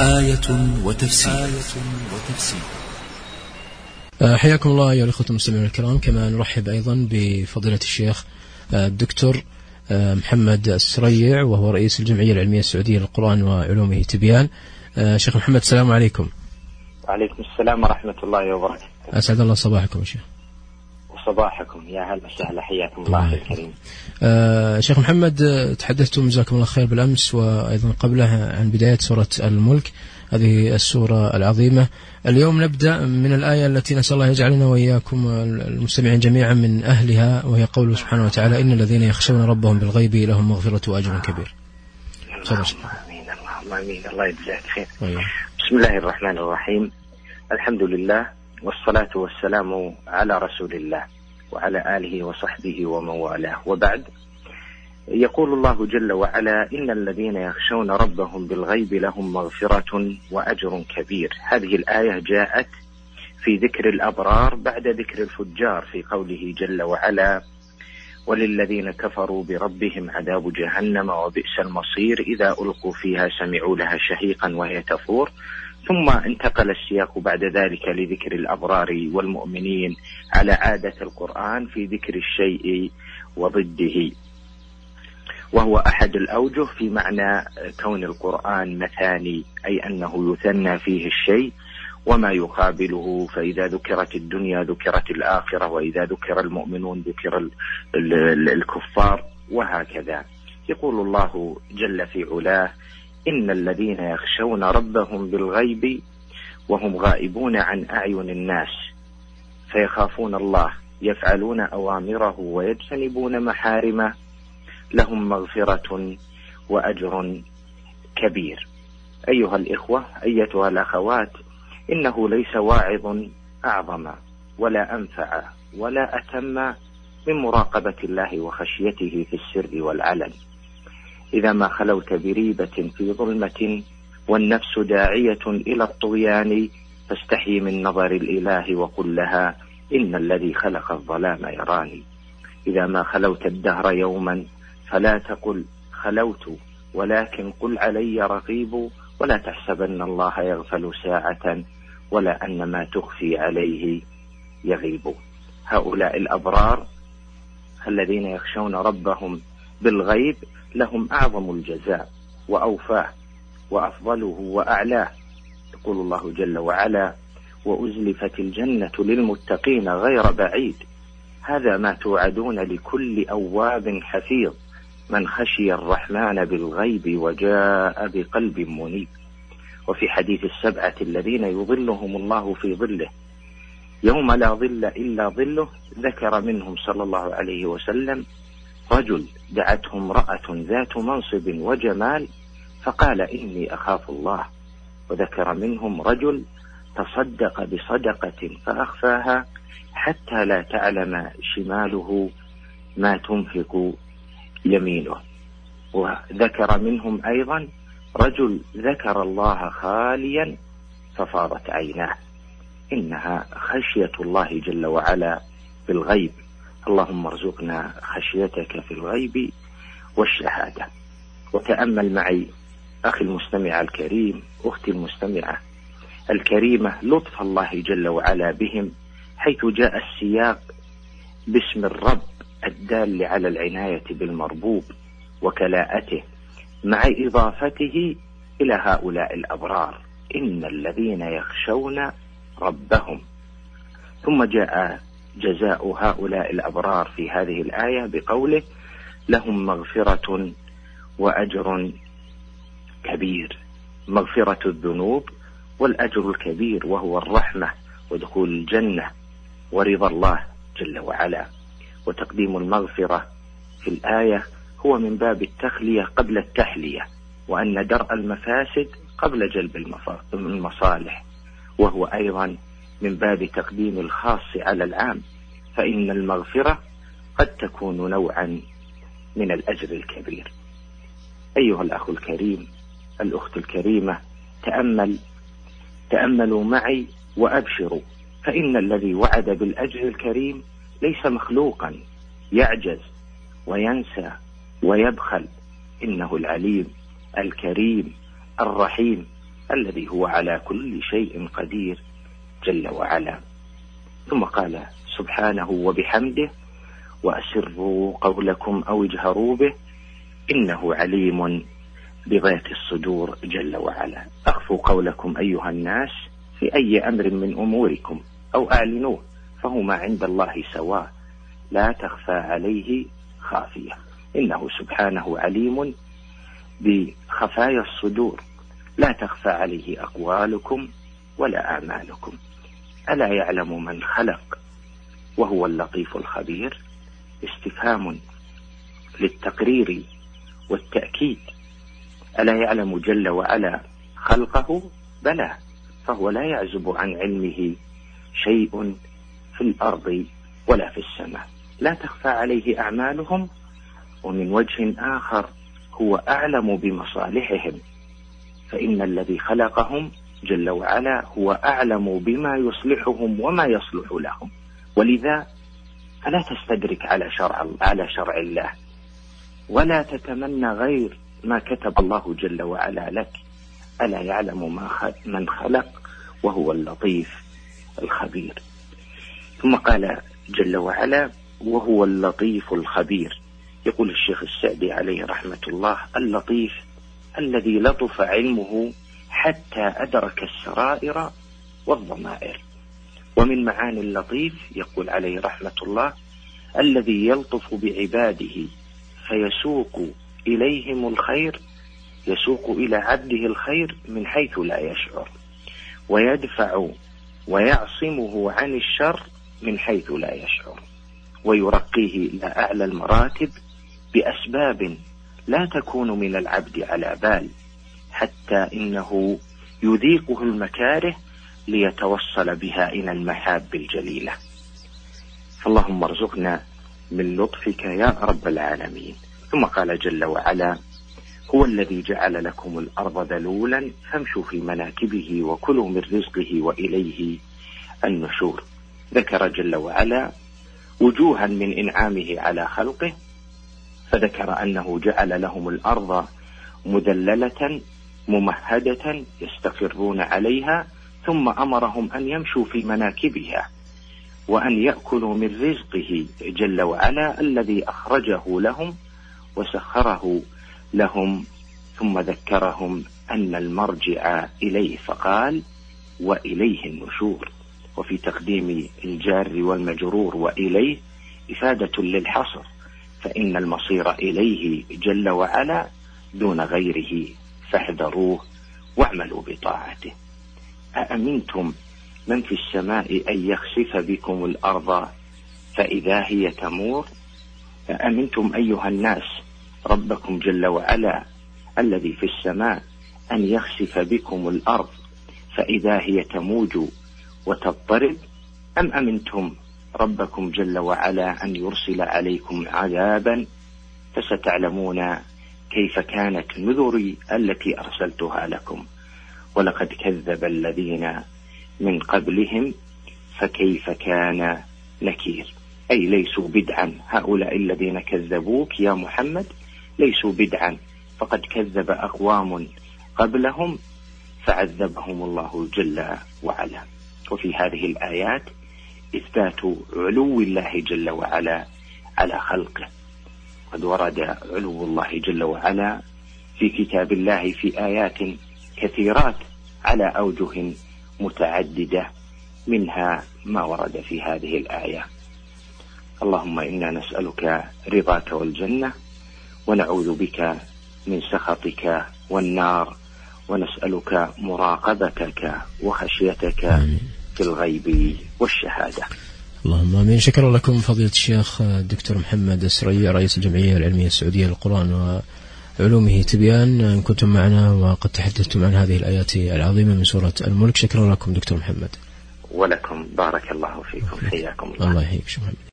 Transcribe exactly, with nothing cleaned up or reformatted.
آية وتفسير, آية وتفسير. حياكم الله أيها الأخوة المستمعين الكرام، كما نرحب أيضا بفضيلة الشيخ الدكتور محمد السريع، وهو رئيس الجمعية العلمية السعودية للقرآن وعلومه تبيان. شيخ محمد، السلام عليكم. وعليكم السلام ورحمة الله وبركاته. أسعد الله صباحكم يا شيخ. وصباحكم، يا هلا وسهلا، حياكم الله الكريم. آه شيخ محمد، تحدثتم جزاكم الله خير بالأمس وأيضا قبلها عن بداية سورة الملك، هذه السورة العظيمة. اليوم نبدأ من الآية التي نسأل الله يجعلنا وإياكم المستمعين جميعا من أهلها، وهي قوله سبحانه وتعالى: إن الذين يخشون ربهم بالغيب لهم مغفرة وأجر كبير. اللهم آمين، اللهم آمين، الله يجزاك خير. بسم الله الرحمن الرحيم، الحمد لله والصلاة والسلام على رسول الله وعلى آله وصحبه ومن والاه، وبعد. يقول الله جل وعلا: إن الذين يخشون ربهم بالغيب لهم مغفرة وأجر كبير. هذه الآية جاءت في ذكر الأبرار بعد ذكر الفجار، في قوله جل وعلا: وللذين كفروا بربهم عذاب جهنم وبئس المصير إذا ألقوا فيها سمعوا لها شهيقا وهي تفور. ثم انتقل السياق بعد ذلك لذكر الأبرار والمؤمنين على عادة القرآن في ذكر الشيء وضده، وهو أحد الأوجه في معنى كون القرآن مثاني، أي أنه يثنى فيه الشيء وما يقابله، فإذا ذكرت الدنيا ذكرت الآخرة، وإذا ذكر المؤمنون ذكر الكفار، وهكذا. يقول الله جل في علاه: إن الذين يخشون ربهم بالغيب وهم غائبون عن أعين الناس فيخافون الله يفعلون أوامره ويجتنبون محارمه لهم مغفرة وأجر كبير. أيها الإخوة، أيتها الأخوات، إنه ليس واعظ أعظم ولا أنفع ولا أتم من مراقبة الله وخشيته في السر والعلن. إذا ما خلوت بريبة في ظلمة والنفس داعية إلى الطغيان فاستحي من نظر الإله وقل لها: إن الذي خلق الظلام يراني. إذا ما خلوت الدهر يوما فلا تقل خلوت، ولكن قل علي رقيب، ولا تحسبن الله يغفل ساعة ولا أن ما تخفي عليه يغيب. هؤلاء الأبرار الذين يخشون ربهم بالغيب لهم أعظم الجزاء وأوفاه وأفضله وأعلاه. يقول الله جل وعلا: وأزلفت الجنة للمتقين غير بعيد هذا ما توعدون لكل أواب حفيظ من خشي الرحمن بالغيب وجاء بقلب منيب. وفي حديث السبعة الذين يظلهم الله في ظله يوم لا ظل إلا ظله ذكر منهم صلى الله عليه وسلم رجل دعته امرأة ذات منصب وجمال فقال: إني أخاف الله. وذكر منهم رجل تصدق بصدقة فأخفاها حتى لا تعلم شماله ما تنفق يمينه. وذكر منهم أيضا رجل ذكر الله خاليا ففاضت عيناه. إنها خشية الله جل وعلا بالغيب. اللهم ارزقنا خشيتك في الغيب والشهادة. وتأمل معي أخي المستمع الكريم، أختي المستمعة الكريمة، لطف الله جل وعلا بهم، حيث جاء السياق باسم الرب الدال على العناية بالمربوب وكلاءته، مع إضافته إلى هؤلاء الأبرار: إن الذين يخشون ربهم. ثم جاء جزاء هؤلاء الأبرار في هذه الآية بقوله: لهم مغفرة وأجر كبير. مغفرة الذنوب والأجر الكبير وهو الرحمة ودخول الجنة ورضا الله جل وعلا. وتقديم المغفرة في الآية هو من باب التخلية قبل التحلية، وأن درء المفاسد قبل جلب المصالح، وهو أيضا من باب تقديم الخاص على العام، فإن المغفرة قد تكون نوعا من الأجر الكبير. أيها الأخ الكريم، الأخت الكريمة، تأمل تأملوا معي وأبشروا، فإن الذي وعد بالأجر الكريم ليس مخلوقا يعجز وينسى ويبخل، إنه العليم الكريم الرحيم الذي هو على كل شيء قدير جل وعلا. ثم قال سبحانه وبحمده وأسروا قولكم أو اجهروا به إنه عليم بذات الصدور جل وعلا. أخفوا قولكم أيها الناس في أي أمر من أموركم أو أعلنوه فهما عند الله سواء لا تخفى عليه خافية. إنه سبحانه عليم بخفايا الصدور لا تخفى عليه أقوالكم ولا أعمالكم. ألا يعلم من خلق وهو اللطيف الخبير؟ استفهام للتقرير والتأكيد. ألا يعلم جل وعلا خلقه؟ بلى، فهو لا يعزب عن علمه شيء في الأرض ولا في السماء. لا تخفى عليه أعمالهم، ومن وجه آخر هو أعلم بمصالحهم، فإن الذي خلقهم جل وعلا هو أعلم بما يصلحهم وما يصلح لهم. ولذا فلا تستدرك على شرع على شرع الله، ولا تتمنى غير ما كتب الله جل وعلا لك. ألا يعلم ما من خلق وهو اللطيف الخبير. ثم قال جل وعلا وهو اللطيف الخبير. يقول الشيخ السعدي عليه رحمة الله اللطيف الذي لطف علمه حتى أدرك السرائر والضمائر. ومن معاني اللطيف يقول عليه رحمة الله الذي يلطف بعباده فيسوق إليهم الخير، يسوق إلى عبده الخير من حيث لا يشعر، ويدفع ويعصمه عن الشر من حيث لا يشعر، ويرقيه إلى أعلى المراتب بأسباب لا تكون من العبد على بال، حتى إنه يذيقه المكاره ليتوصل بها إلى المحاب الجليلة. فاللهم ارزقنا من لطفك يا رب العالمين. ثم قال جل وعلا هو الذي جعل لكم الأرض ذلولا فامشوا في مناكبه وكلوا من رزقه وإليه النشور. ذكر جل وعلا وجوها من إنعامه على خلقه، فذكر أنه جعل لهم الأرض مذللة ممهدة يستقرون عليها، ثم أمرهم أن يمشوا في مناكبها وأن يأكلوا من رزقه جل وعلا الذي أخرجه لهم وسخره لهم. ثم ذكرهم أن المرجع إليه فقال وإليه النشور. وفي تقديم الجار والمجرور وإليه إفادة للحصر، فإن المصير إليه جل وعلا دون غيره، فاحذروه واعملوا بطاعته. أأمنتم من في السماء أن يخسف بكم الأرض فإذا هي تمور؟ أأمنتم أيها الناس ربكم جل وعلا الذي في السماء أن يخسف بكم الأرض فإذا هي تموج وتضطرب؟ أم أمنتم ربكم جل وعلا أن يرسل عليكم عذابا فستعلمون كيف كانت نذري التي أرسلتها لكم، ولقد كذب الذين من قبلهم فكيف كان نكير. أي ليسوا بدعا، هؤلاء الذين كذبوك يا محمد ليسوا بدعا، فقد كذب أقوام قبلهم فعذبهم الله جل وعلا. وفي هذه الآيات إثبات علو الله جل وعلا على خلقه. قد ورد علو الله جل وعلا في كتاب الله في آيات كثيرات على أوجه متعددة، منها ما ورد في هذه الآية. اللهم إنا نسألك رضاك والجنة، ونعوذ بك من سخطك والنار، ونسألك مراقبتك وخشيتك في الغيب والشهادة. اللهم آمين. شكرا لكم فضيلة الشيخ الدكتور محمد السريع رئيس الجمعية العلمية السعودية للقرآن وعلومه تبيان، أن كنتم معنا وقد تحدثتم عن هذه الآيات العظيمة من سورة الملك. شكرا لكم دكتور محمد. ولكم بارك الله فيكم، حياكم الله. الله يحييك.